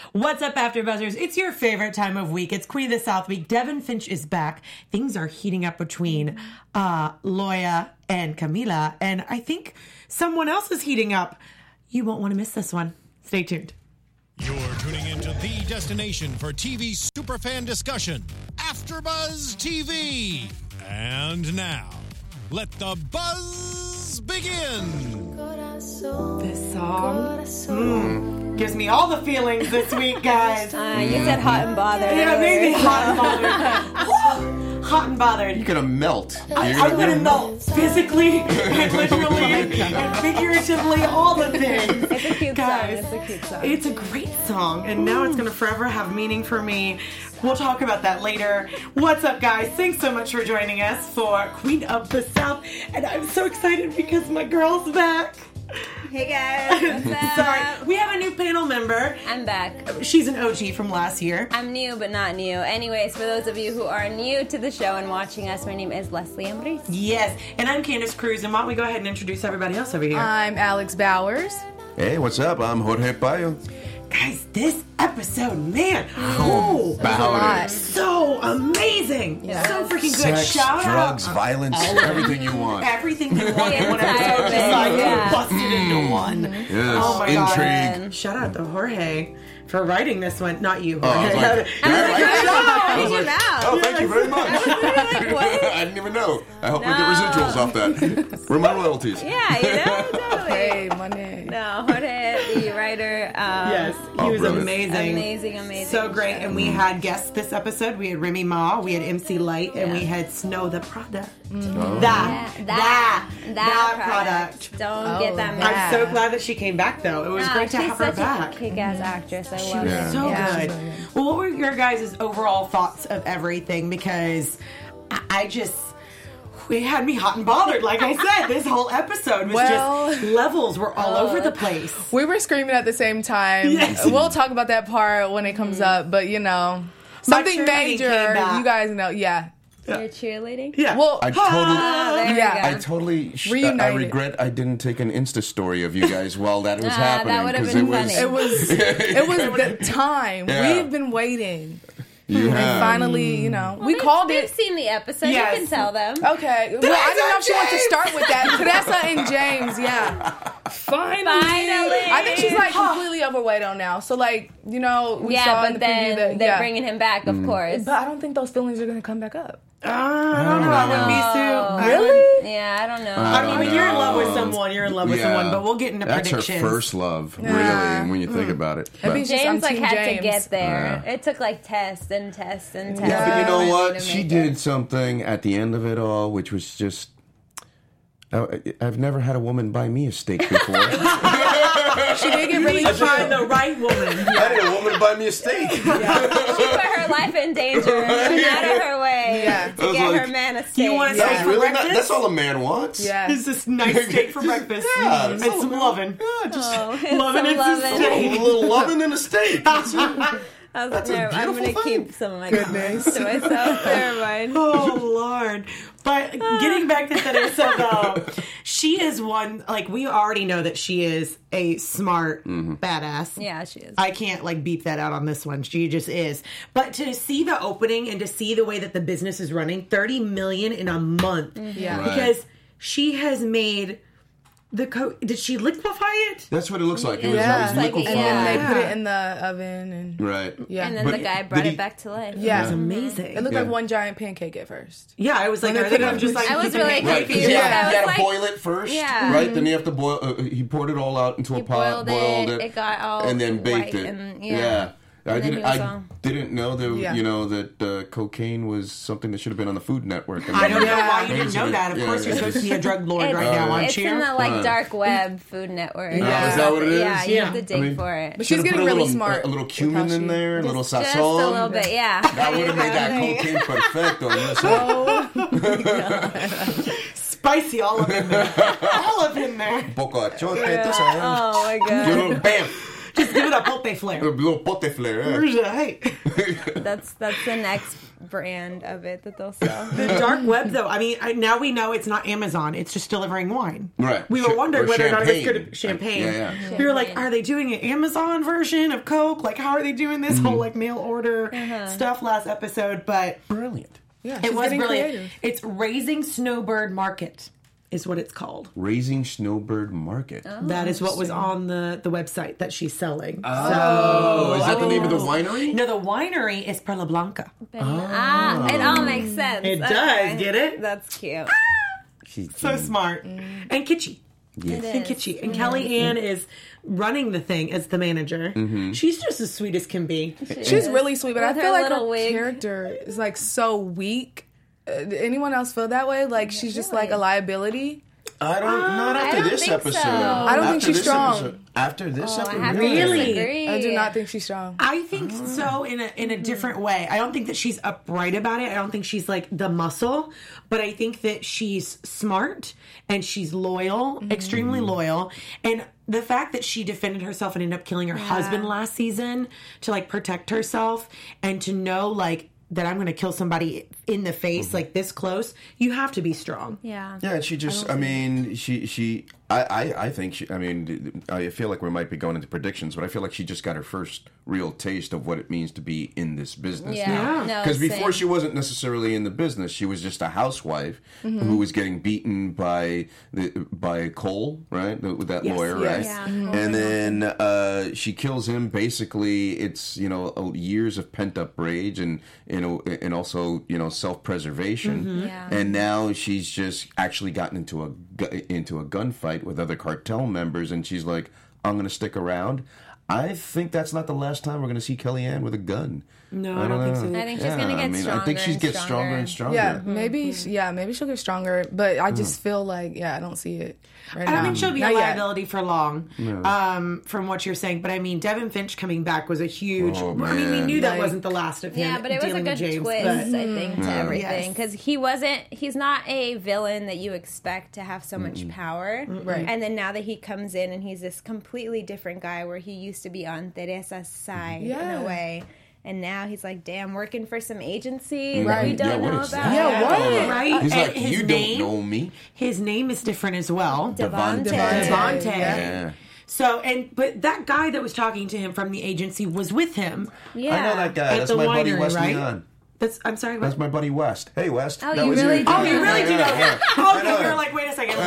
What's up, AfterBuzzers? It's your favorite time of week. It's Queen of the South week. Devin Finch is back. Things are heating up between Loya and Camila, and I think someone else is heating up. You won't want to miss this one. Stay tuned. You're tuning into the destination for TV superfan discussion, AfterBuzz TV. And now, let the buzz begin. This song gives me all the feelings this week, guys. You said hot and bothered. Yeah, maybe hot and bothered. Hot and bothered. You're gonna melt. I'm gonna melt physically and literally and figuratively, all the things. It's a cute Guys, song. It's a cute song. It's a great song, and now it's gonna forever have meaning for me. We'll talk about that later. What's up, guys? Thanks so much for joining us for Queen of the South, and I'm so excited because my girl's back. Hey guys, what's up? Sorry, we have a new panel member. I'm back. She's an OG from last year. I'm new, but not new. Anyways, for those of you who are new to the show and watching us, my name is Leslie Ambris. Yes, and I'm Candace Cruz, and why don't we go ahead and introduce everybody else over here? I'm Alex Bowers. Hey, what's up? I'm Jorge Payo. Guys, this episode, man, Bowers. so amazing. Yeah. So freaking good. Sex, Shout drugs, out. violence, everything you want. Everything you want in The one entire episode, just thing, like yeah. busted into one. Yes, Oh my God. intrigue. Shout out to Jorge for writing this one. Not you, Oh, I Jorge. was like, I was like, oh, thank you very much. like, what? I didn't even know. I hope we get No. residuals off that. Where are my royalties? Yeah, you know, totally. Hey, money. No, Jorge, the writer. Yes, he Oh, was brilliant. Amazing. So great. And we had guests this episode. We had Remy Ma, we had MC Light, and we had Snow the Product. Oh. That product. Don't get that I'm mad. so glad that she came back, though. It was Nah, great to she's have her such back. a kick-ass actress. I She love was her. so Yeah. good. Well, what were your guys' overall thoughts of everything? Because I just, it had me hot and bothered. Like I said, this whole episode was just, levels were all over the place. We were screaming at the same time. Yes. We'll talk about that part when it comes up, but you know, something cheerleading major, came back. you guys know, yeah. You're cheerleading? Yeah. Well, I totally, There Yeah. we I go. totally, I Reunited. regret I didn't take an Insta story of you guys while that was happening. that would've 'cause been it was, funny. it was the time. Yeah. We've been waiting. You And have. finally, you know, we called They've it. seen the episode. Yes. You can tell them. Okay. Well, I didn't know if she wants to start with that. Teresa and James, yeah. Finally. I think she's like completely overweight on now. So like, you know, we saw in but the preview then that they're bringing him back, of course. But I don't think those feelings are going to come back up. I don't know. I wouldn't be Sue. Really? Yeah, I don't know. I mean, you're in love with someone. You're in love with Yeah. someone. But we'll get into That's predictions. her first love, Yeah. really, when you think about it. I think But- she's James on like Team had to James. get there. Yeah. It took like tests and tests and tests. Yeah, but you know to what? She make did it. something at the end of it all, which was just. I've never had a woman buy me a steak before. She did get You really need to find the right woman. I need a woman to buy me a steak. She put her life in danger and went out of her way Yeah. to I was get like, her man a steak. You want a That's steak for really breakfast? that's all a man wants. Yeah. It's this nice steak for breakfast. Yeah, and that's all some man- loving. Yeah, just Loving some it's loving. a a steak. little loving and a steak. That's it. I'm That's a going to beautiful thing. keep some of my comments to myself. Never mind. Oh, Lord. But getting back to Teresa, though, she is one, like, we already know that she is a smart badass. Yeah, she is. I can't, like, beep that out on this one. She just is. But to see the opening and to see the way that the business is running, $30 million in a month. Yeah. Right. Because she has made the did she liquefy it? That's what it looks like. It was, Yeah. it was Like, liquefied. And then they Yeah. put it in the oven and Right. yeah. And then But the guy did brought he- it back to life. Yeah. It was amazing. It looked Yeah. like one giant pancake at first. Yeah, I was like, When are they they put going it to just on- like I was keep it really making Right, cake? because confused. you Yeah. had to Like- boil it first, Yeah. right? Then you have to boil. He poured it all out into a pot, boiled it, It got all and then baked white it. and- yeah. I And then didn't. he was I all- didn't know that. Yeah. You know that cocaine was something that should have been on the Food Network. I don't know Yeah. why you didn't know that. Of course, you're supposed to be a drug lord right now on It's in Cheer. the like dark web Food Network. Yeah. Is that what it is? Yeah, you Yeah. have to dig I mean, for it. But she's Should've getting put a really little, smart. A little with cumin how in she- there, a little sazon. Just a little bit, yeah. That would have made that cocaine perfecto. Yes. Spicy, all of him there. All of him there. Poco achote, tú sabes. Oh my god. You know, bam. Just give it a pote A flair. little pote flair. Right. That's the next brand of it that they'll sell. The dark web, though. I mean, now we know it's not Amazon. It's just delivering wine. Right. We were wondering Or whether or not it was champagne. good champagne. Yeah. We were like, are they doing an Amazon version of Coke? Like, how are they doing this whole like mail order stuff last episode? But Brilliant. Yeah, it she's was getting brilliant. creative. It's Raising Snowbird Market is what it's called. Raising Snowbird Market. That is what was on the website that she's selling. Oh, is that the name of the winery? No, the winery is Perla Blanca. It all makes sense. It does, get it? That's cute. So smart. And kitschy. Yes. And kitschy. And Kelly Ann is running the thing as the manager. She's just as sweet as can be. She's really sweet, but I With her feel like little her wig. character is like so weak. Did anyone else feel that way? Like she's just like a liability. I don't. Not after don't this think episode. so. I don't think After she's this strong. episode- After this I episode, have to Really? disagree. I do not think she's strong. I think so in a different way. I don't think that she's upright about it. I don't think she's like the muscle, but I think that she's smart and she's loyal, extremely loyal. And the fact that she defended herself and ended up killing her husband last season to like protect herself and to know like that I'm going to kill somebody in the face like this close, you have to be strong. Yeah. Yeah, and she just, I mean, I think she, I mean, I feel like we might be going into predictions, but I feel like she just got her first real taste of what it means to be in this business Yeah. now. No, Because before same. she wasn't necessarily in the business, she was just a housewife who was getting beaten by Cole, right? That Yes, lawyer, yes. right? Yeah. And then she kills him. Basically, it's years of pent up rage and also self preservation. Yeah. And now she's just actually gotten into a gunfight with other cartel members, and she's like, "I'm going to stick around." I think that's not the last time we're going to see Kellyanne with a gun. No, I don't think so. I think she's gonna get I think she stronger gets and stronger and stronger. Yeah, maybe she'll get stronger, but I just feel like I don't see it right I now. don't think she'll be Not a yet. liability for long, from what you're saying. But I mean, Devin Finch coming back was a huge. Oh, I mean, we man. knew that Like- wasn't the last of him. Yeah, but it was a dealing good with James, twist, but- I think, to everything. Yes. Because he's not a villain that you expect to have so much power. Right. And then now that he comes in and he's this completely different guy where he used to be on Teresa's side in Yeah. a way. And now he's like, damn, working for some agency that we Right. don't Yeah, what know is about. that? Yeah, what? Right? He's And like, his you name- don't know me. His name is different as well. Devontae. Devontae. Yeah. So, but that guy that was talking to him from the agency was with him Yeah. I know that guy. at That's the my buddy winery, Wes right? Leon. I'm sorry, That's what? my buddy West. Hey, West. Oh, That you was really your- do? Oh, you really do know? Yeah. Oh, know okay, we were him. like, wait a second,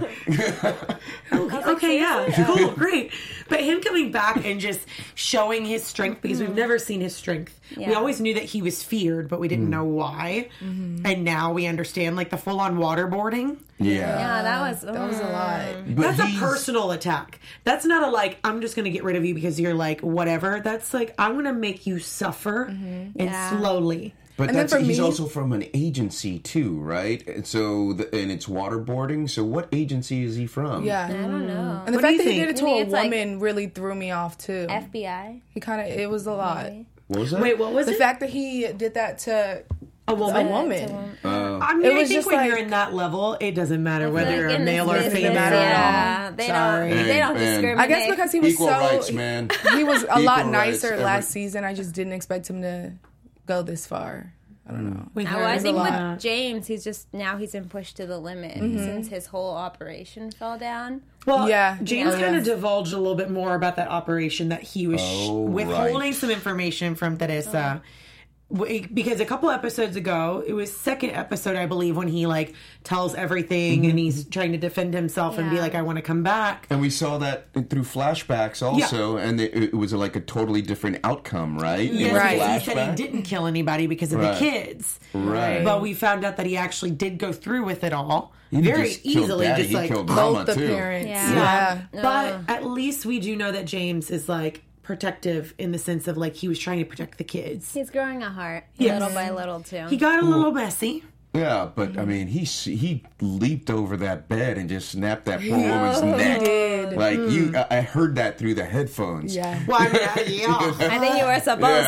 what? Okay, yeah, cool, great. But him coming back and just showing his strength, because we've never seen his strength. We Yeah. always knew that he was feared, but we didn't know why. And now we understand, like the full-on waterboarding. Yeah, that was a lot. But That's a he's- personal attack. That's not a like, I'm just going to get rid of you because you're like, whatever. That's like, I'm going to make you suffer and Yeah. slowly. But And then that's, for he's me- also from an agency too, right? And so, and it's waterboarding. So, what agency is he from? Yeah. I don't know. And the What do fact you that he think? did it to Maybe a it's like- woman really threw me off too. FBI. He kind of, it was a lot. What was that? Wait, what was The it? fact that he did that to A a woman. woman. I mean, It I was think just when like- you're in that level, it doesn't matter whether Like you're a in this male or business, female. yeah, they Sorry. don't. They don't Man. discriminate. I guess because he was Equal so rights, man. he was a lot Equal rights, nicer every- last season. I just didn't expect him to go this far. I don't know. We I heard think a with lot. James, he's been pushed to the limit since his whole operation fell down. Well, Yeah. James Oh, kind yeah. of divulged a little bit more about that operation that he was withholding right. some information from Teresa. Because a couple episodes ago, it was second episode, I believe, when he like tells everything and he's trying to defend himself and be Yeah. like, I want to come back. And we saw that through flashbacks also, and it was like a totally different outcome, right? Yes, Right. because he said Flashback? he didn't kill anybody because of Right. the kids. Right. But we found out that he actually did go through with it all. He didn't Very just kill easily, Daddy, just he like killed Mama Both the too. parents. Yeah. Yeah. But at least we do know that James is like protective in the sense of like he was trying to protect the kids. He's growing a heart Yes. little by little too. He got a little messy. Yeah, but I mean, he leaped over that bed and just snapped that poor woman's neck. did. Like I heard that through the headphones. Yeah. Well, I mean, yeah. I think you were supposed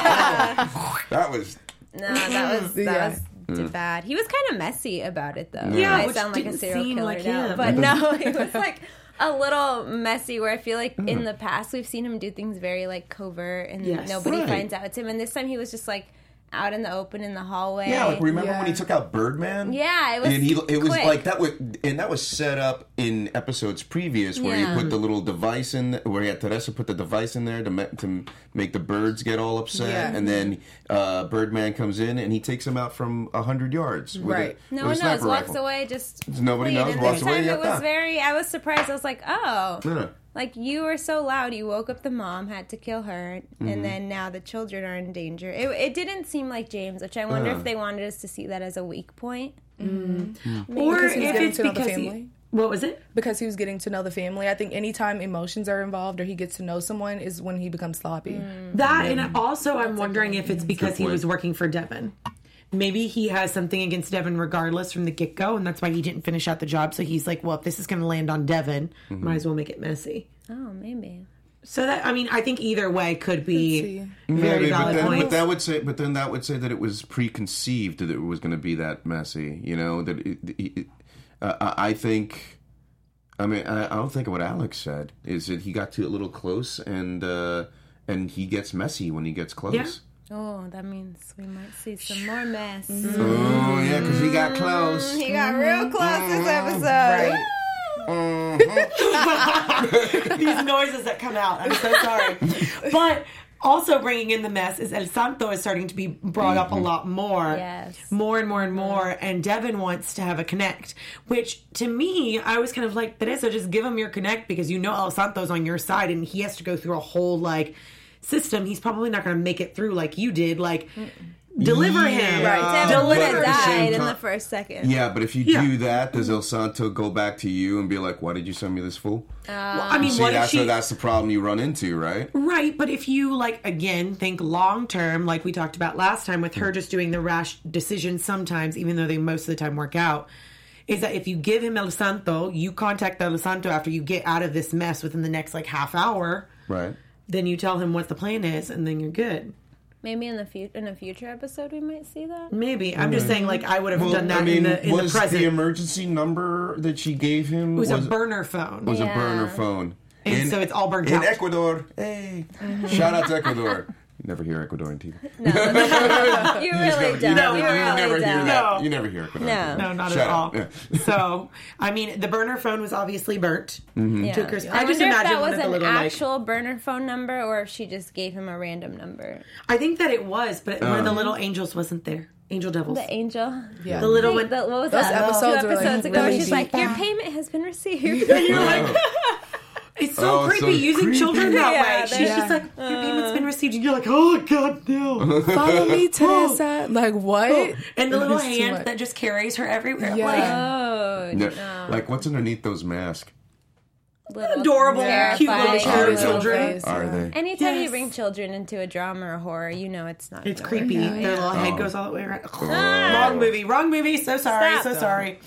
to. That was. No, that Yeah. was bad. He was kind of messy about it though. Yeah, I which sound like a didn't serial seem killer like now, him. but no, he was like, a little messy where I feel like in the past we've seen him do things very like covert and Yes. nobody Right. finds out it's him. And this time he was just like out in the open in the hallway. Yeah, like remember Yeah. when he took out Birdman? Yeah, it was it was quick. like that was set up in episodes previous where Yeah. he put the little device in, where he had Teresa put the device in there to make the birds get all upset, Yeah. and then Birdman comes in and he takes him out from 100 yards. With Right. No with one a knows. sniper Walks rifle. away. Just Nobody clean. knows, And walks this away, time yeah, it was yeah. very. I was surprised. I was like, oh, Yeah. like you were so loud. You woke up the mom, had to kill her, Mm-hmm. and then now the children are in danger. It didn't seem like James, which I wonder Uh-huh. if they wanted us to see that as a weak point. Or Because he's if getting it's to know the because family. what was it? Because he was getting to know the family. I think anytime emotions are involved or he gets to know someone is when he becomes sloppy. That, and also I'm wondering if it's because he point. was working for Devin. Maybe he has something against Devin regardless from the get-go, and that's why he didn't finish out the job. So he's like, well, if this is going to land on Devin, might as well make it messy. Oh, maybe. So that, I mean, I think either way could be see. very Maybe, valid but points. that would say, that would say that it was preconceived that it was going to be that messy. You know that I think. I mean, I don't think what Alex said is that he got too a little close, and he gets messy when he gets close. Yeah. Oh, that means we might see some more mess. Oh yeah, because he got close. He got real close this episode. Right. These noises that come out. I'm so sorry. But also bringing in the mess is El Santo is starting to be brought up a lot more. Yes. More and more and more. And Devin wants to have a connect, which to me, I was kind of like, Teresa, just give him your connect because you know El Santo's on your side and he has to go through a whole like system. He's probably not going to make it through like you did. Like, deliver him. Right. Devin would but have at the same died in time- the first second. Yeah, but if you Yeah. do that, does El Santo go back to you and be like, "Why did you send me this fool?" Well, I mean, See, what if that's she... that's the problem you run into, right? Right, but if you, like, again, think long term, like we talked about last time with her just doing the rash decisions sometimes, even though they most of the time work out, is that if you give him El Santo, you contact El Santo after you get out of this mess within the next, like, half hour, Right. then you tell him what the plan is, and then you're good. Maybe in a future episode we might see that. Maybe. I'm just saying, like, I would have done that I mean, in the was present. the emergency number that she gave him it was a burner phone. was Yeah. a burner phone, And so it's all burnt in out. Ecuador. Hey, shout out to Ecuador. You never hear Ecuadorian TV. You really don't. No, you you really never hear don't. that. No. You never hear Ecuadorian No. TV. No, not Shut at all. up. Yeah. So, I mean, the burner phone was obviously burnt. Yeah. Took her- I I just wonder if imagine that one was of the an little, like- actual burner phone number or if she just gave him a random number. I think that it was, but one of the little angels wasn't there. Angel devils. The angel. Yeah. The little What one. was Those that? episodes Two were, like, episodes ago, really she's deep. like, "Your payment has been received." You're like, it's so Oh, creepy so using creepy. children that Yeah, way. She's they're- just like, your payment's been received. And you're like, oh, God, no. Follow me, Teresa. Like, what? And the little It's too hand much. that just carries her everywhere. Yeah. Like, Oh, Yeah. Like, what's underneath those masks? little adorable, terrifying cute little little cherry Are children. face. Are they? Anytime you Yes. bring children into a drama or horror, you know it's not. It's gonna creepy. work out. Their little head Oh. goes all the way around. Wrong movie. Wrong movie. So sorry. Stop. So sorry.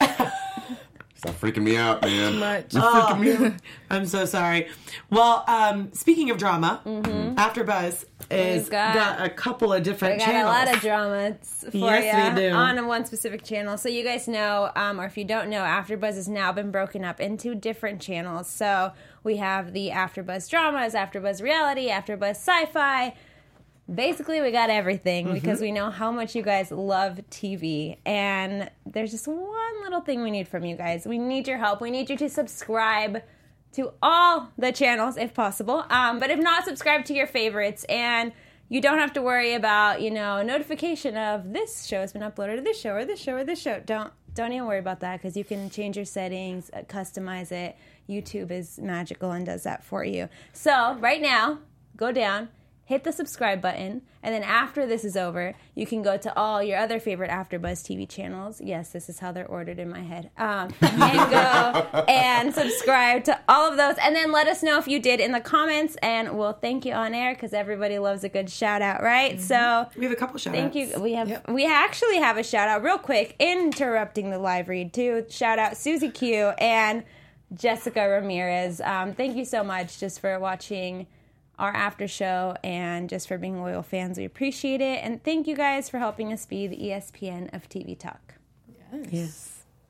Stop freaking me out, man. Much. You're freaking me out. I'm so sorry. Well, speaking of drama, AfterBuzz is We've got- got a couple of different We got channels. a lot of drama for Yes, we you do. on one specific channel. So you guys know, or if you don't know, AfterBuzz has now been broken up into different channels. So we have the AfterBuzz dramas, AfterBuzz reality, AfterBuzz sci-fi. Basically, we got everything because we know how much you guys love TV. And there's just one little thing we need from you guys. We need your help. We need you to subscribe to all the channels if possible. But if not, subscribe to your favorites. And you don't have to worry about, a notification of this show has been uploaded to this show or this show or this show. Don't even worry about that because you can change your settings, customize it. YouTube is magical and does that for you. So right now, go down, hit the subscribe button, and then after this is over, you can go to all your other favorite AfterBuzz TV channels. Yes, this is how they're ordered in my head. And go and subscribe to all of those, and then let us know if you did in the comments, and we'll thank you on air because everybody loves a good shout out, right? So We have a couple shout thank outs. you. We actually have a shout out real quick, interrupting the live read too. Shout out Susie Q and Jessica Ramirez. Thank you so much just for watching our after show and just for being loyal fans. We appreciate it. And thank you guys for helping us be the ESPN of TV talk. Yes.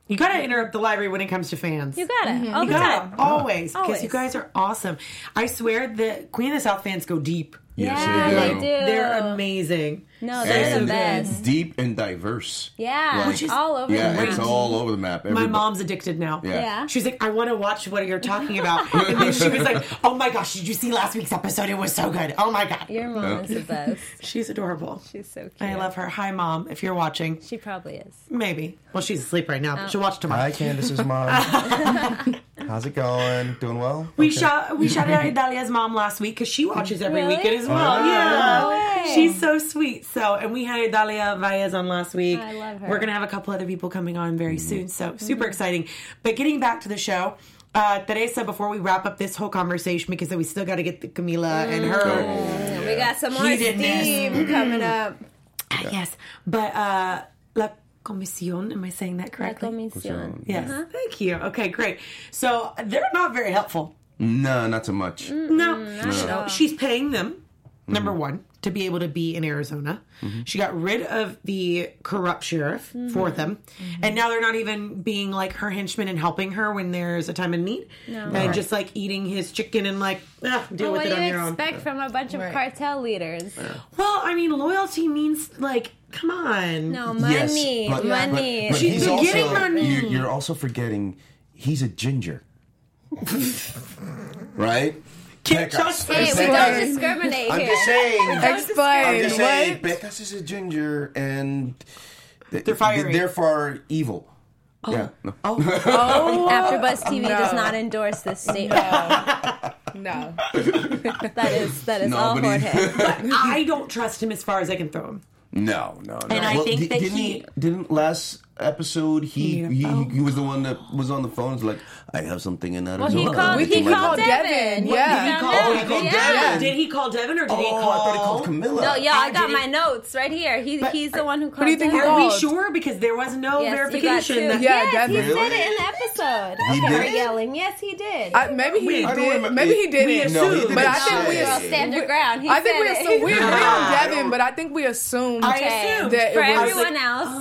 You gotta interrupt the library when it comes to fans. You got it. All You the got time. it. Always. Because Always. you guys are awesome. I swear the Queen of the South fans go deep. Yes, Yeah, they do. They're amazing. No, they're the And best. deep and diverse. Yeah, Which is- all over Yeah, the it's map. all over the map. My Everybody- mom's addicted now. Yeah. She's like, I want to watch what you're talking about. And then she was like, oh my gosh, did you see last week's episode? It was so good. Oh my God. Your mom is the best. She's adorable. She's so cute. I love her. Hi, Mom, if you're watching. She probably is. Maybe. Well, she's asleep right now, but she'll watch tomorrow. Hi, Candace's mom. How's it going? Doing well? We shouted out Dalia's mom last week because she watches every Really? weekend as well. Oh, yeah. No way. She's so sweet. So, and we had Dalia Valles on last week. I love her. We're going to have a couple other people coming on very soon. So, super Mm-hmm. exciting. But getting back to the show, Teresa, before we wrap up this whole conversation, because we still got to get to Camila and her. And we got some more Heatedness. steam coming up. Yes. But La Comisión, am I saying that La correctly? Comisión. Yes. Thank you. Okay, great. So, they're not very helpful. No, not so much. No, she's paying them, number one, to be able to be in Arizona. She got rid of the corrupt sheriff for them. And now they're not even being like her henchmen and helping her when there's a time of need. And just like eating his chicken and like, deal What with do it on you your own. expect from a bunch of cartel leaders? Well, I mean, loyalty means like, come on. No, money. Money. But She's he's been getting also, money. you're also forgetting he's a ginger. Right? Can't Pecas. trust Hey, we her. don't discriminate I'm here. just saying. Explain. I'm just saying. What? Pecas is a ginger and They're fiery. therefore evil. Yeah. No. AfterBuzz TV does not endorse this statement. No. That is all Nobody- Jorge. I don't trust him as far as I can throw him. No. And I think that didn't last episode he He made a was the one that was on the phone. It's like, I have something in Arizona. Well, he called called Devin. Devin. He Yeah. called Oh, he Devin. called Yeah. Devin. Did he call Devin or did he Oh, I call? thought he called Camilla. No, yeah, I got did my he- notes right here. He's the one who called do you think he Devin. Are we called? sure? Because there was no Yes, verification. you got that- two. Yeah, yes, Devin. he said Really? it in the episode. He Okay, we're did? yelling. Yes, he did. Maybe he I don't did. remember- Maybe he didn't. No, he didn't But I say. think we Well, stand your ground. He I think said we it. assumed we agree on I Devin, don't- but I think we assumed I Okay. assumed. that For it was everyone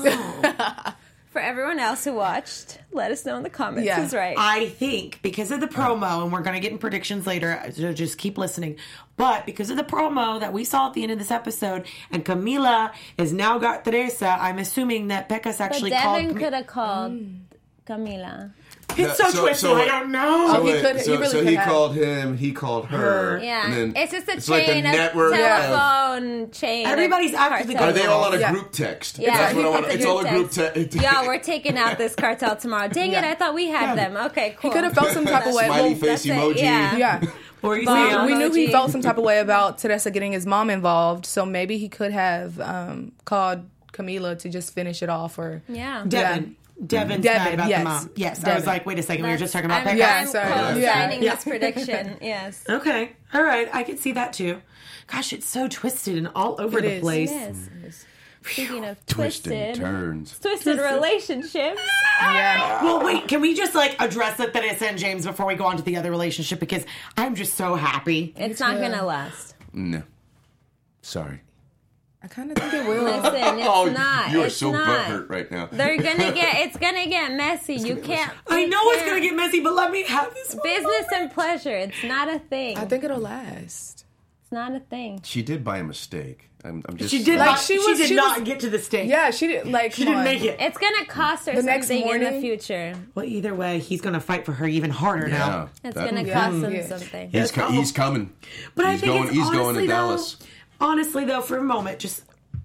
else, for everyone else who watched, let us know in the comments Yeah. who's right. I think because of the promo, and we're going to get in predictions later, so just keep listening. But because of the promo that we saw at the end of this episode, and Camila has now got Teresa, I'm assuming that Pecas but actually Devin called. could have called Camila. It's so, So- twisted. so- I don't know. Oh, he could- he really so could he have. called him. He called her. Yeah, and then it's just a it's like chain a of network of- telephone chain. of Everybody's actively cartel. Are they all on a Yeah. group text? Yeah, That's what I want. it's a It's all a group text. text. Yeah, we're taking out this cartel tomorrow. Dang it, I thought we had them. Okay, cool. he could have felt some type of way. Smiley Well, face that's it, emoji. yeah. yeah. Or you Bomb. say, We knew he emoji. felt some type of way about Teresa getting his mom involved, so maybe he could have called Camila to just finish it off. Or Yeah. Devin. Devin's Devin, mad about yes. the mom. Yes, I Devin. was like, wait a second, we were just talking about I'm, Pecas. Yeah, I'm sorry. co-signing Yeah. this prediction. Yes. Okay, all right, I can see that too. Gosh, it's so twisted and all over It the is. place. It is. Speaking of Twists and twisted, turns. twisted relationships. yeah, Well, wait, can we just like address the Teresa and James before we go on to the other relationship? Because I'm just so happy. It's not gonna last. No. Sorry. I kind of think it will. Listen, it's not. You are it's so not. butthurt right now. They're gonna get. It's gonna get messy. You can't. I you know it's can't. gonna get messy, but let me have this one. Business and pleasure. It's not a thing. I think it'll last. It's not a thing. She did by a mistake. I'm just. She did Like, not. she She did was- not get to the stage. Yeah, she did. Like, she didn't make it. It's gonna cost her The next something in the morning? future. Well, either way, he's gonna fight for her even harder now. It's That- gonna Yeah. cost him Yeah. something. He's coming. But I He's think going. it's He's going honestly, to Dallas. though, honestly, though, for a moment, just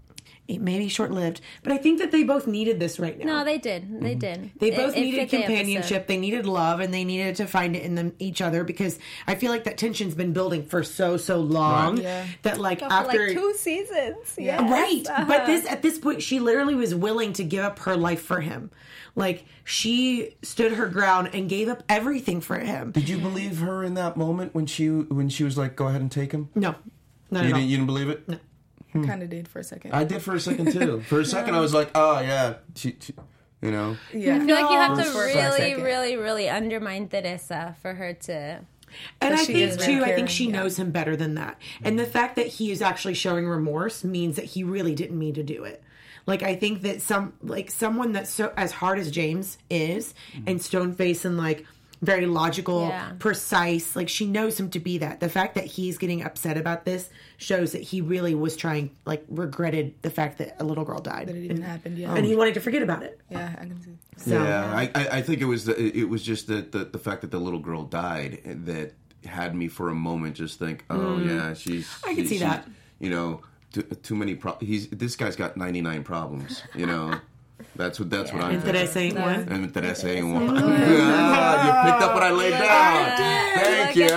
it may be short lived, but I think that they both needed this right now. No, they did. They did. They It- both it needed fit the companionship. episode. They needed love, and they needed to find it in them each other because I feel like that tension's been building for so long Right. Yeah. that like For after like 2 seasons. Yeah. right. But at this point, she literally was willing to give up her life for him. Like she stood her ground and gave up everything for him. Did you believe her in that moment when she was like, "Go ahead and take him"? No, not You at all. didn't believe it? No. kind of did for a second. I did for a second too. For a second, I was like, "Oh yeah," she you know. Yeah, I feel like you have to For a really, second. really, really undermine Teresa for her to. And I she think is too, very I think caring, she yeah. knows him better than that. And the fact that he is actually showing remorse means that he really didn't mean to do it. Like, I think that someone that's so as hard as James is, and stone-faced and like very logical, precise, like she knows him to be that. The fact that he's getting upset about this shows that he really was regretted the fact that a little girl died. That it even happened, and he wanted to forget about it. Yeah, I can see. So, I think it was just the fact that the little girl died that had me for a moment just think, oh yeah, I can see that. You know, too many problems. This guy's got 99 problems. You know. That's what I'm thinking. Interesse ain't one. You picked up what I laid down. Thank you.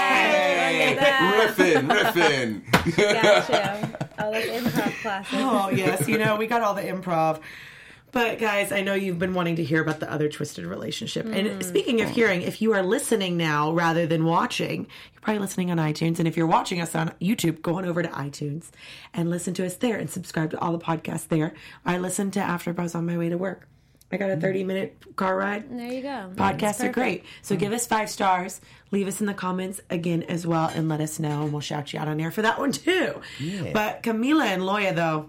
Riffing. Gotcha. Oh, that's improv classes. Oh, yes. You know, we got all the improv. But, guys, I know you've been wanting to hear about the other twisted relationship. And speaking of hearing, if you are listening now rather than watching, you're probably listening on iTunes. And if you're watching us on YouTube, go on over to iTunes and listen to us there and subscribe to all the podcasts there. I listen to AfterBuzz on my way to work. I got a 30-minute car ride. There you go. Podcasts are great. So give us 5 stars. Leave us in the comments again as well and let us know. And we'll shout you out on air for that one, too. Yeah. But Camila and Loya, though.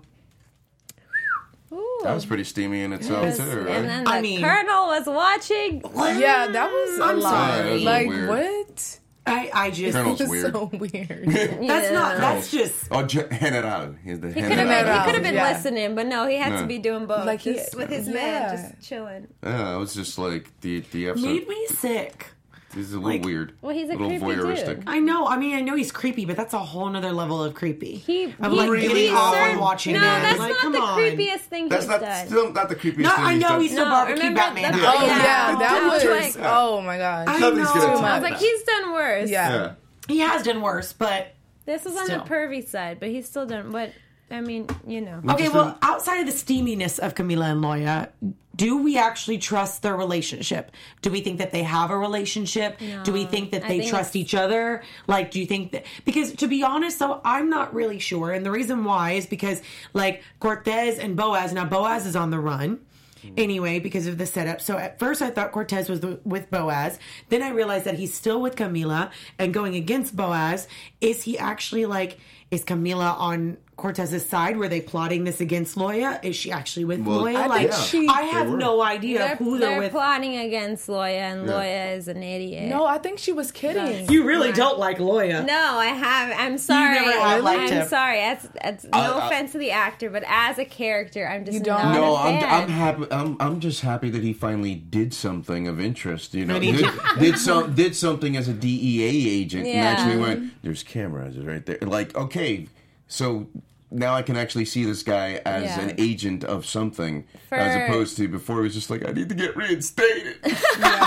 Ooh. That was pretty steamy in itself, too, right? And then the Colonel was watching. Yeah, that was a lot. That was like, weird. What? I just... Colonel's It's weird. so weird. That's just... Oh, General. He's the He could General. have been listening, but no, he had to be doing both. Like Just with his man, just chilling. Yeah, it was just like the episode. Made me sick. This is a little weird. Well, he's a little creepy voyeuristic. dude. I know. I mean, I know he's creepy, but that's a whole nother level of creepy. I'm getting off on watching No, it. that's Like, not come the on. creepiest thing That's he's not done. still not the creepiest No, thing I know he's he's done. the barbecue remember Batman. the- Oh, Yeah. yeah, that was... Like- oh, my gosh. I Nothing's gonna know. top I was like, that. he's done worse. Yeah. He has done worse, but... This was on Still. the pervy side, but he's still done what? I mean, you know. Okay, well, outside of the steaminess of Camila and Loya, do we actually trust their relationship? Do we think that they have a relationship? No, Do we think that I they think trust each other? Like, do you think that... Because, to be honest, though, I'm not really sure. And the reason why is because, like, Cortez and Boaz... Now, Boaz is on the run. Anyway, because of the setup. So at first I thought Cortez was with Boaz. Then I realized that he's still with Camila and going against Boaz. Is he actually like, is Camila on Cortez's side? Were they plotting this against Loya? Is she actually with Loya? I think I have no idea who they're with. Plotting against Loya, and Loya is an idiot. No, I think she was kidding. You really don't like Loya. No, I have. I'm sorry. never have liked him. I'm sorry. That's no offense to the actor, but as a character, I'm just don't? not No, a fan. I'm happy. I'm just happy that he finally did something of interest. You know, And he did something as a DEA agent, and Yeah. actually went. There's cameras right there. Like, okay, so now I can actually see this guy as an agent of something, as opposed to before he was just like, I need to get reinstated. But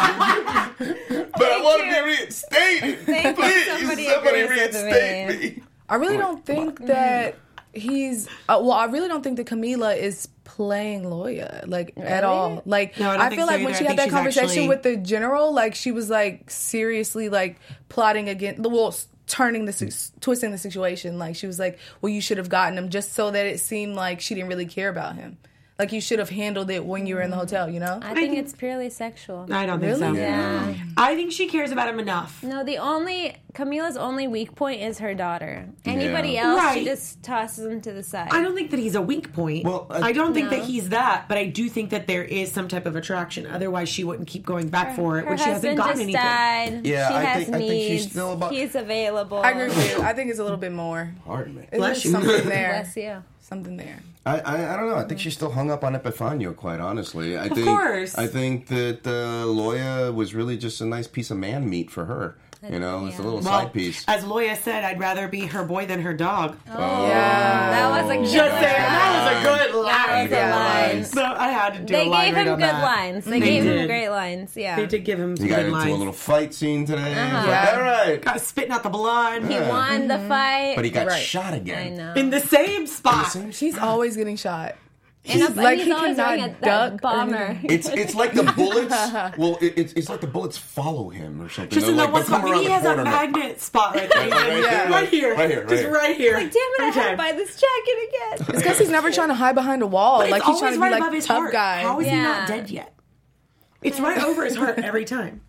I want to get reinstated. Thank you. Please, Somebody somebody agrees with reinstate me. I really don't think that he's... I really don't think that Camila is playing Loya, like, at all. Like, No, I don't I think feel so like when either. she I had think that she's conversation actually- with the general, like, she was, like, seriously, like, plotting against... Well, twisting the situation. Like, she was like, well, you should have gotten him, just so that it seemed like she didn't really care about him. Like, you should have handled it when you were in the hotel, you know? I think it's purely sexual. I don't think so. Yeah. I think she cares about him enough. No, Camila's only weak point is her daughter. Anybody Yeah. else, Right. she just tosses him to the side. I don't think that he's a weak point. Well, I don't think that he's that, but I do think that there is some type of attraction. Otherwise, she wouldn't keep going back for it Her when she hasn't husband gotten just anything. died. Yeah, she I has think needs. she's still about- He's available. I agree with you. I think it's a little bit more. Pardon me. Bless you. Something there. Bless you. Something there. I don't know. I think she's still hung up on Epifanio, quite honestly. I think, course. I think that Loya was really just a nice piece of man meat for her. You know, it's a little Well, side piece. as Loya said, I'd rather be her boy than her dog. That was a good Just saying, that was a good line. That was a line. So I had to do They a line gave right him on good that. lines. They They gave him did. great lines. Yeah. They did give him some He got good into lines. a little fight scene today. He was Yeah. like, all right. Got spitting out the blood. He won the fight. But he got Right. shot I again. know. In the same spot. He's always getting shot. And like, he's he always cannot wearing that duck or bomber. It's like the bullets. Well, it's like the bullets follow him or something. Just They're in that like, one they'll come spot. around He the has a corner. magnet spot right there. Yeah. Right here. Right here, right Just here. right here. Like, damn it, I Every have to time. buy this jacket again. It's because he's never trying to hide behind a wall. But Like, it's he's trying always to right be above like his tough heart. guy. How is he Yeah. not dead yet? It's right over his heart every time.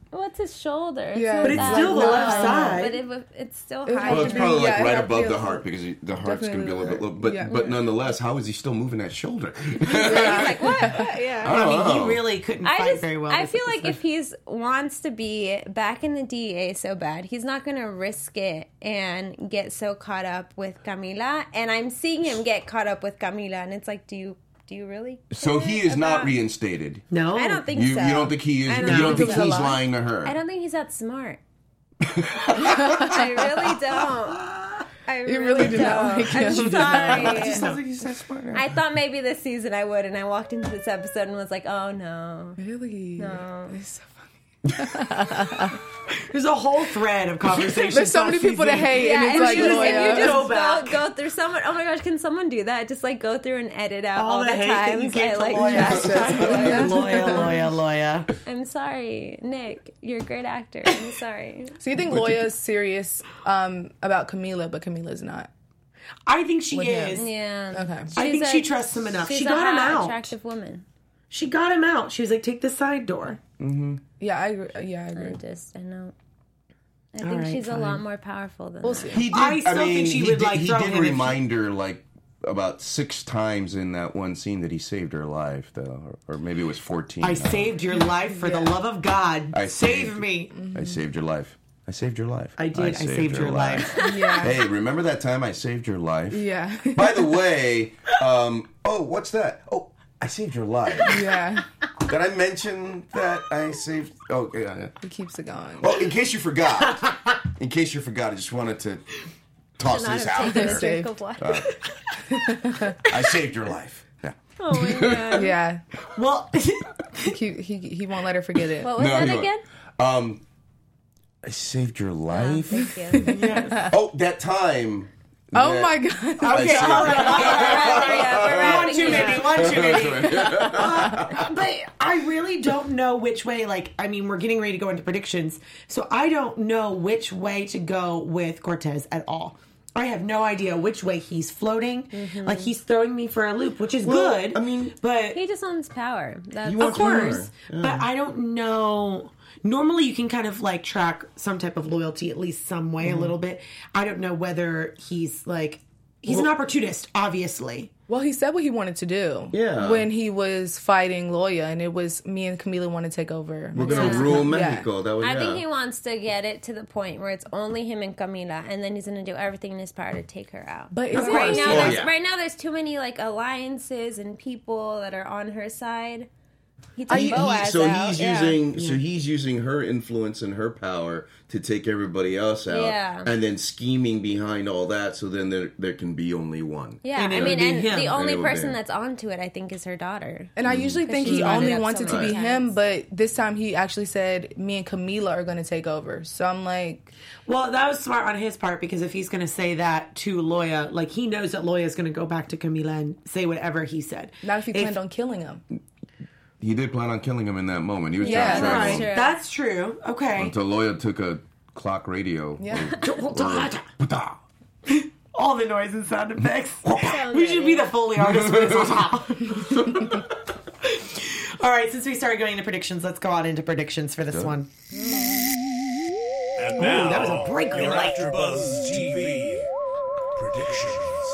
What's his shoulder? Yeah. But it's not still the that left high. side. But it's still It high. Well, it's Yeah, probably like it right had above the feels- heart because the heart's going to be a little bit low. Yeah. But nonetheless, how is he still moving that shoulder? He's like, what? Yeah. I mean, Oh. he really couldn't fight very well. I this feel like episode. if he's wants to be back in the DEA so bad, he's not going to risk it and get so caught up with Camila. And I'm seeing him get caught up with Camila, and it's like, do you really? So he is not reinstated. No. I don't think You so. don't think he is? I You don't think think he's so. lying to her? I don't think he's that smart. I really don't. I really do not like him. I'm sorry. sounds like he's that smart. I thought maybe this season I would, and I walked into this episode and was like, oh no. Really? No. It's so funny. There's a whole thread of conversation. There's so many people to hate, Yeah, and it's like, if you Loya. just Go back. go through someone. Oh my gosh, can someone do that? Just like go through and edit out All all, the the hate that you times gave I to like Loya. trash Loya. Loya. I'm sorry, Nick. You're a great actor. I'm sorry. So you think Loya's serious about Camila, but Camila's not? I think she With is. him. Yeah. Okay. I think she trusts him enough. She's She a got him hot, out. attractive woman. She got him out. She was like, take the side door. Yeah, I agree. Yeah, I agree. I know. I think right, she's a fine. lot more powerful than We'll that. see. He did. I still think she would, like, He throw did him if she- remind her like about 6 times in that one scene that he saved her life, though, or maybe it was 14. I saved your life for the love of God. I Save saved- me. I saved your life. I saved your life. I did. I saved your life. Yeah. Hey, remember that time I saved your life? Yeah. By the way, oh, what's that? Oh, I saved your life. Yeah. Did I mention that I saved? Oh, yeah. He keeps it going. Well, in case you forgot, I just wanted to toss Not this have out taken a there. drink of water. I saved your life. Yeah. Oh my god. Yeah. Well, He won't let her forget it. What was that he won't. again? I saved your life. Thank you. Oh, that time. Oh that my god. I saved- one too many, one too many. But I really don't know which way, like, I mean, we're getting ready to go into predictions, so I don't know which way to go with Cortez at all. I have no idea which way he's floating. Like, he's throwing me for a loop, which is good. I mean, but He just wants power. That's wants of course, power. but I don't know. Normally, you can kind of like track some type of loyalty, at least some way, a little bit. I don't know whether he's like he's an opportunist, obviously. Well, he said what he wanted to do. Yeah. When he was fighting Loya, and it was me and Camila want to take over. We're gonna rule Mexico. That was. I think he wants to get it to the point where it's only him and Camila, and then he's going to do everything in his power to take her out. But is right it, now, Oh, there's, yeah. right now, there's too many like alliances and people that are on her side. He took Boaz out. He's using her influence and her power to take everybody else out, Yeah. and then scheming behind all that. So then there can be only one. Yeah, And I it mean, would be and him. the only And it would person be- that's onto it, I think, is her daughter. And I usually think she's he brought only it up wanted so to be many him, times. but this time he actually said me and Camila are going to take over. So I'm like, Well, that was smart on his part because if he's going to say that to Loya, like he knows that Loya is going to go back to Camila and say whatever he said. not if he planned on killing him. He did plan on killing him in that moment. He was Yeah, trying to that's trap him true. That's true. Okay. until Loya took a clock radio. Yeah. All the noise and sound effects. We should be the Foley artist for this. All right, since we started going into predictions, let's go on into predictions for this one. And now, that was a break we your liked. AfterBuzz TV predictions.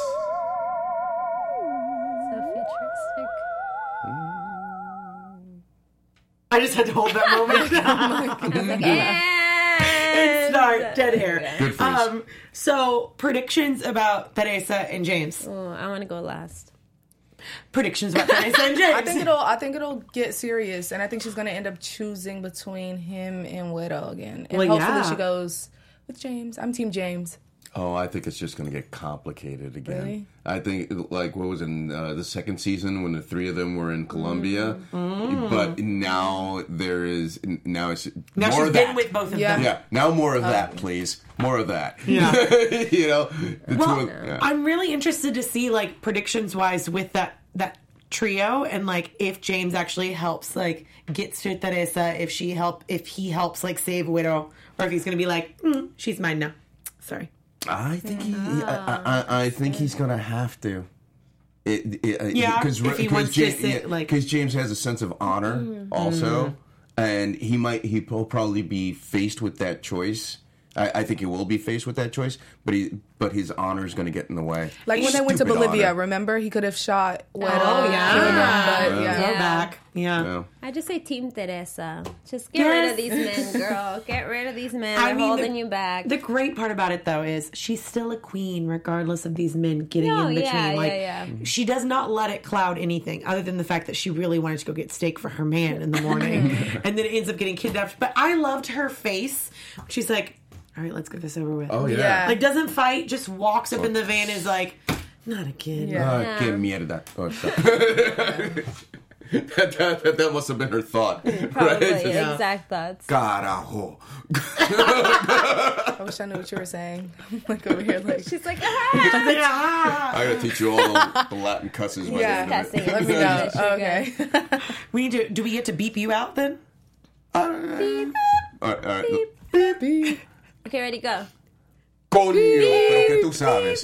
So futuristic. I just had to hold that moment. And start dead air. Good face. So predictions about Teresa and James. Oh, I want to go last. Predictions about Teresa and James. I think it'll get serious, and I think she's going to end up choosing between him and Widow again. And Well, hopefully yeah. she goes with James. I'm Team James. Oh, I think it's just going to get complicated again. Really? I think, like, what was in the second season when the three of them were in Colombia? But now it's now more she's of been that. with both of Yeah. them. Yeah, now more of that, please. More of that. Yeah. You know, the Well, two of, yeah. I'm really interested to see like predictions wise with that trio and like if James actually helps like gets to Teresa, if he helps like save Widow, or if he's gonna be like, she's mine now. Sorry. I think I think he's gonna have to. Yeah, if he wants to sit, like- because James has a sense of honor also, and he'll probably be faced with that choice. I think he will be faced with that choice, but his honor is going to get in the way. Like when they went to Stupid Bolivia, honor. remember? He could have shot Weddle. Oh, yeah. killed him, but Yeah. Throwback. Yeah. Yeah. I just say Team Teresa. Just get rid of these men, girl. Get rid of these men. They're holding you back. The great part about it, though, is she's still a queen, regardless of these men getting No, in between. yeah, like, yeah. she does not let it cloud anything, other than the fact that she really wanted to go get steak for her man in the morning, and then it ends up getting kidnapped. But I loved her face. She's like, "All right, let's get this over with." Oh yeah. Yeah. Like, doesn't fight, just walks up in the van, is like, "Not again." Yeah. Que mierda. Oh, sorry. that must have been her thought. Probably Right? exact thoughts. Carajo. I wish I knew what you were saying. I'm like over here, like, She's like, Ah! I gotta teach you all the Latin cusses. by the Yeah. end of it. cussing. let me know. Sugar. Okay. We need to. Do we get to beep you out then? All right. Beep. Okay, ready, go. Coño, pero que tú sabes.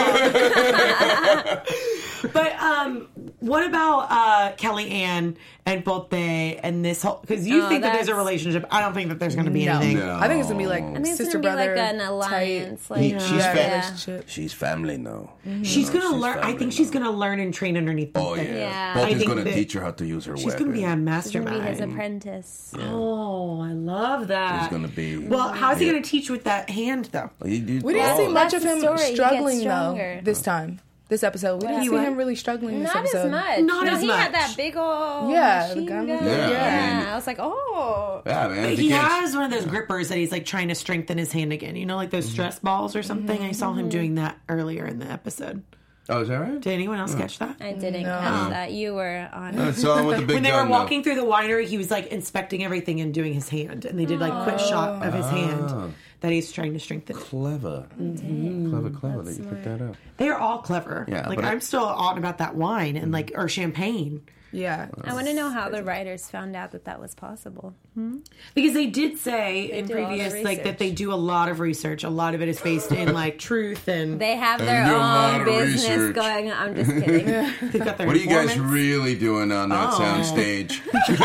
But what about Kellyanne and Pote and this whole? Because you Oh, think that there's a that's- relationship. I don't think that there's going to be No. anything. No. I think it's gonna be like I think it's sister gonna be brother like an type. alliance. Like, She's Yeah, fat. relationship. She's family now. She's going to she's learn. I family think she's now. going to learn and train underneath. Oh Pote. yeah. Yeah. Both I is think gonna that teach her how to use her She's weapon. going to be a gonna be mastermind. his apprentice. Oh, I love that. She's gonna be. Well, how's he going to teach with that hand though? We didn't see much That's of the him story. He gets struggling though stronger. this time. This episode, we didn't see happened? him really struggling this Not episode. as much. Not no, as he much. had that big old Yeah, the machine gun. gun. Yeah, Yeah, I mean- I was like, oh. Yeah, man. if He can't- has one of those grippers that he's like trying to strengthen his hand again. You know, like those stress balls or something. I saw him doing that earlier in the episode. Oh, is that right? Did anyone else catch that? I didn't catch that. You were on I it. saw him with the big When they gun. were walking through the winery, he was like inspecting everything and doing his hand, and they did like quick shot of his hand that he's trying to strengthen. Clever. Clever that you picked that up. They are all clever. Yeah, like but I'm still on about that wine and like or champagne Yeah, I want to know how the writers found out that was possible. because they did say in do all the previous like that research. they do a lot of research. A lot of it is based in like truth and They have They their do a lot own of business research. going on. I'm just kidding. they've got their What are you guys informants. really doing on that sound stage?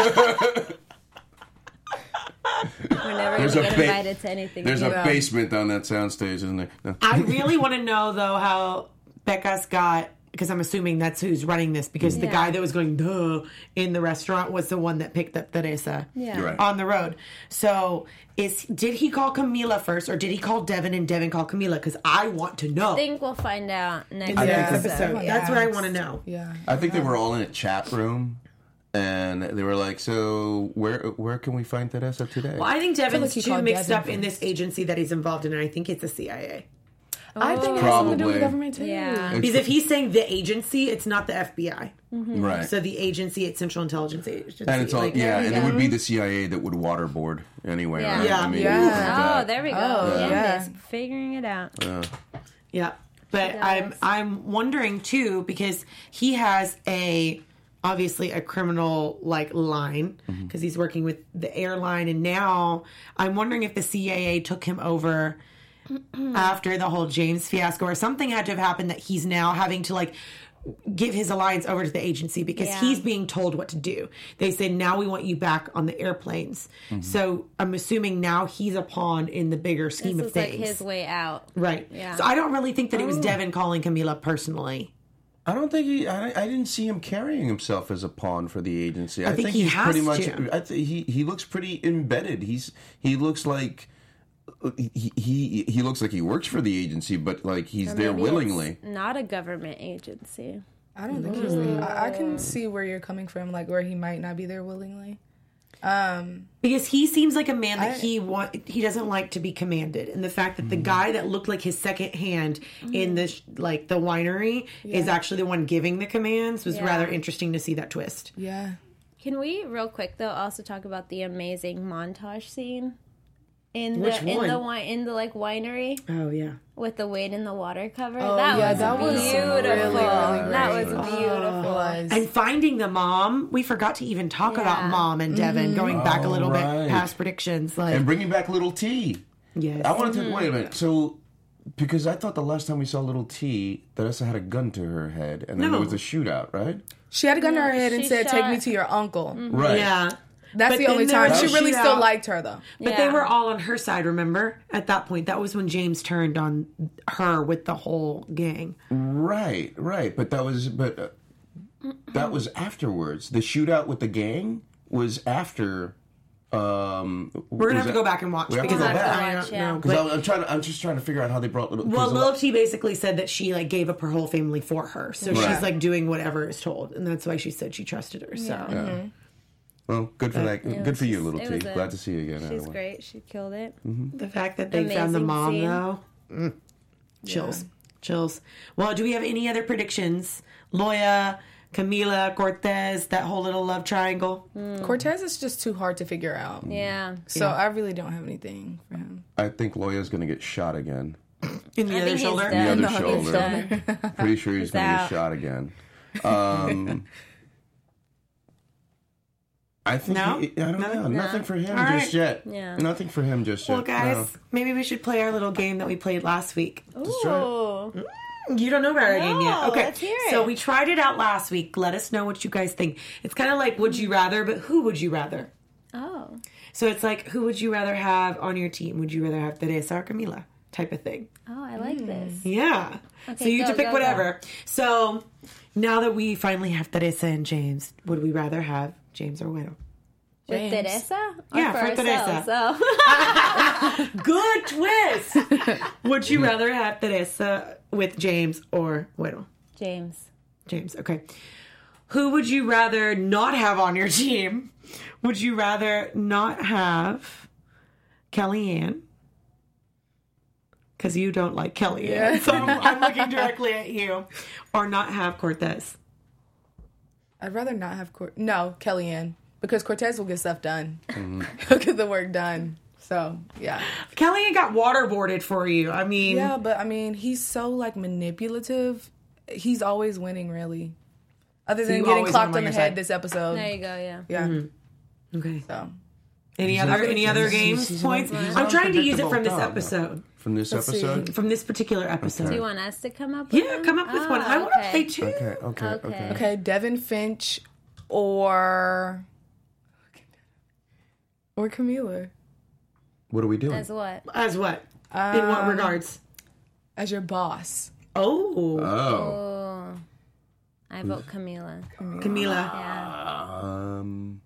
We're never going There's to a get ba- invited to anything. There's a Yeah. basement on that sound stage, isn't there? No. I really want to know though how Becca's got because I'm assuming that's who's running this because the Yeah. guy that was going duh in the restaurant was the one that picked up Teresa Yeah. You're right. on the road. So did he call Camila first or did he call Devin and Devin call Camila? Because I want to know I think we'll find out next in the next Yeah. episode. Yeah. That's what I want to know. yeah. I think they were all in a chat room, and they were like, "So where can we find Teresa today?" Well, I think Devin's like he too called mixed Devin up in this agency that he's involved in, and I think it's the CIA. I think it has something to do Probably. with government too. Yeah. Because if he's saying the agency, it's not the FBI. Right. So the agency, it's Central Intelligence Agency. and it's all like- yeah, and go. it would be the CIA that would waterboard anyway. Yeah. Right? Yeah. I mean, Yeah. look at Oh, that. there we go. Oh, Candace, yeah. figuring it out. Yeah, but does. I'm wondering too because he has obviously a criminal like line because he's working with the airline, and now I'm wondering if the CIA took him over after the whole James fiasco or something had to have happened that he's now having to like give his alliance over to the agency because Yeah. he's being told what to do. They said, now we want you back on the airplanes. So I'm assuming now he's a pawn in the bigger scheme This of is like things. his way out. Right. Yeah. So I don't really think that it was Devin calling Camila personally. I don't think I didn't see him carrying himself as a pawn for the agency. I think he he's has pretty much. to. I he looks pretty embedded. He looks like. He looks like he works for the agency, but like he's there Maybe willingly. it's not a government agency. I don't think he's there. I can see where you're coming from, like where he might not be there willingly. Because he seems like a man that he doesn't like to be commanded, and the fact that the guy that looked like his second hand in this like the winery is actually the one giving the commands was Yeah. rather interesting to see that twist. Yeah. Can we, real quick though, also talk about the amazing montage scene in Which the one? in the like winery Oh yeah. with the Wade in the water cover? Oh, that yeah, was that was beautiful. really, really That great. was beautiful. Was. And finding the mom, we forgot to even talk about Yeah. Mom and Devin going back a little right. bit past predictions. Like, And bringing back Little T. yes, I wanted to wait a minute. So, because I thought the last time we saw Little T, Teresa had a gun to her head, and then No. there was a shootout, right? She had a gun to her head and she said, "Take me shot- to your uncle." Right. yeah. That's But the only then there time. was She a really shootout. still liked her, though. But they Yeah. were all on her side, remember? At that point. That was when James turned on her with the whole gang. Right. But that was afterwards. The shootout with the gang was after. We're gonna have to go back and watch We have to because go I back. don't Yeah. know. Because But, I'm just trying to figure out how they brought. well, Lil T basically said that she like gave up her whole family for her, so Right. she's like doing whatever is told, and that's why she said she trusted her. So Well, good for that. Good for you, Little it T. was a- Glad to see you again. She's anyway. great. She killed it. the fact that they found the Amazing mom scene. though, chills. Well, do we have any other predictions? Loya, Camila, Cortez, that whole little love triangle. Cortez is just too hard to figure out. Yeah. So I really don't have anything for him. I think Loya's going to get shot again. In the I other think he's shoulder. done. The other No, he's shoulder. done. Pretty sure he's going to get out. shot again. I think No? I don't know. Nothing for him All right. just yet. Yeah. Nothing for him just yet. Well, guys, No. maybe we should play our little game that we played last week. Ooh. You don't know about our game yet. No, Okay. let's hear it. So we tried it out last week. Let us know what you guys think. It's kind of like would you rather, but who would you rather? Oh. So it's like who would you rather have on your team? Would you rather have Teresa or Camila? Type of thing. Oh, I like this. Yeah. Okay, so you go, have to pick go, whatever. So now that we finally have Teresa and James, would we rather have James or Widow? With James. Teresa? Or Yeah, for for Teresa. ourselves? Oh. Good twist. Would you rather have Teresa with James or Widow? James. James, okay. Who would you rather not have on your team? Would you rather not have Kellyanne? Because you don't like Kellyanne. So I'm looking directly at you. Or not have Cortez. I'd rather not have Kellyanne, because Cortez will get stuff done. He'll get the work done. So yeah, Kellyanne got waterboarded for you. I mean, yeah, but I mean, he's so like manipulative. He's always winning, really. Other than you getting always clocked want him on on the your head side. this episode. There you go, yeah. Yeah. okay. So Any other games points? I'm trying to use it from this episode. From this episode? From this particular episode. Do you want us to come up with Yeah, one? come up with one. Oh, I want to okay. play too. Okay. okay, Devin Finch or Camila What are we doing? As what? As what? In what regards? as your boss. Oh, Oh. Oh. I vote Camila. Camila. Yeah.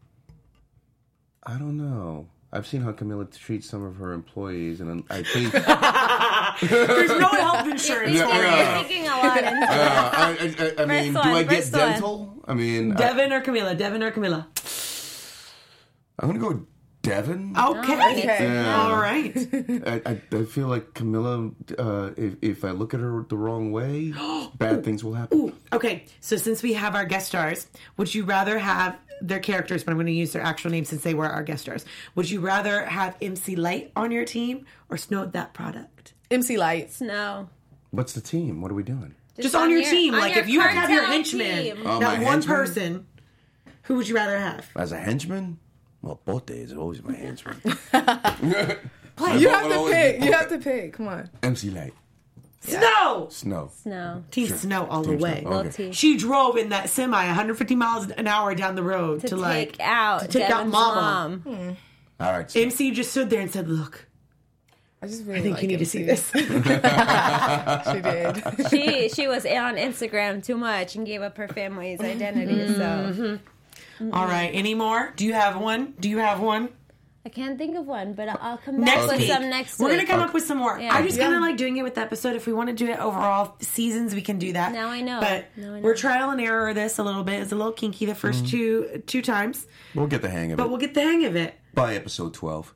I don't know. I've seen how Camila treats some of her employees, and I think There's no health insurance. You're Yeah. thinking a lot into I mean, First do I one, get first one. dental? I mean, Devin or Camila? Devin or Camila? I'm gonna go with Devin. Okay. Okay. All right. I feel like Camilla. If I look at her the wrong way, bad things will happen. Okay. So since we have our guest stars, would you rather have their characters, but I'm going to use their actual names since they were our guest stars. Would you rather have MC Light on your team or Snow That Product? MC Light. No. What's the team? What are we doing? Just on your team. Like if you have your cartel henchman, team. Oh, that my one henchman? person, who would you rather have? As a henchman? Well, Bote is always my henchman. You have to pick. You have to pick. Come on. MC Light. Snow! Snow. No. Team Snow all the Team way. Snow. Lil Okay. T. She drove in that semi 150 miles an hour down the road to like take out to take out Devin's Mama. mom. All right. So MC just stood there and said, "Look, I just really I think like you need to MC. see this." She did. She was on Instagram too much and gave up her family's identity. So All right, any more? Do you have one? I can't think of one, but I'll come Next back with week. some next We're week. gonna come up with some more. Yeah. I just kind of like doing it with the episode. If we want to do it overall seasons, we can do that. Now I know. But Now I know. we're trial and error this a little bit. It's a little kinky the first two times, we'll get the hang of but it we'll get the hang of it. by episode 12.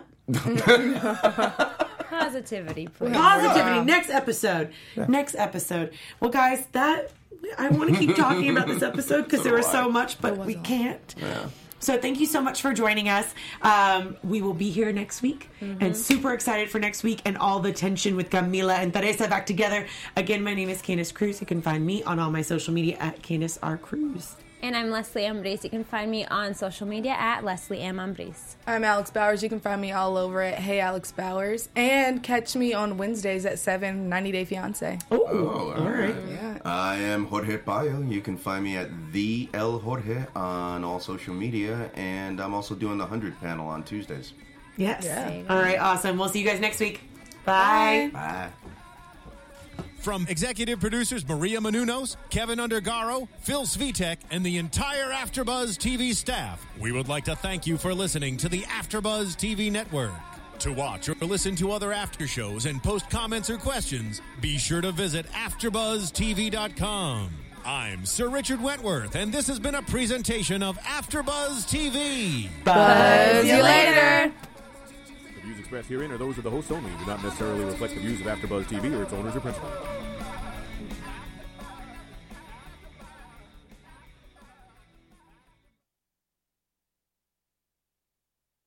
Positivity, please. Positivity. Next episode. Well, guys, that I want to keep talking about this episode because there was so much, but we can't. Yeah. So thank you so much for joining us. We will be here next week and super excited for next week and all the tension with Camila and Teresa back together. Again, my name is Candace Cruz. You can find me on all my social media at Candace R. Cruz. And I'm Leslie Ambris. You can find me on social media at Leslie M. Ambris. I'm Alex Bowers. You can find me all over at Hey Alex Bowers. And catch me on Wednesdays at 7, 90 Day Fiancé. Oh, all right. Yeah. I am Jorge Bayo. You can find me at the El Jorge on all social media, and I'm also doing the 100 panel on Tuesdays. Yes. Yeah. All right, awesome. We'll see you guys next week. Bye. Bye. From executive producers Maria Menounos, Kevin Undergaro, Phil Svitek, and the entire AfterBuzz TV staff, we would like to thank you for listening to the AfterBuzz TV network. To watch or listen to other after shows and post comments or questions, be sure to visit AfterBuzzTV.com. I'm Sir Richard Wentworth, and this has been a presentation of AfterBuzz TV. Buzz you later. The views expressed herein are those of the hosts only and do not necessarily reflect the views of AfterBuzz TV or its owners or principals.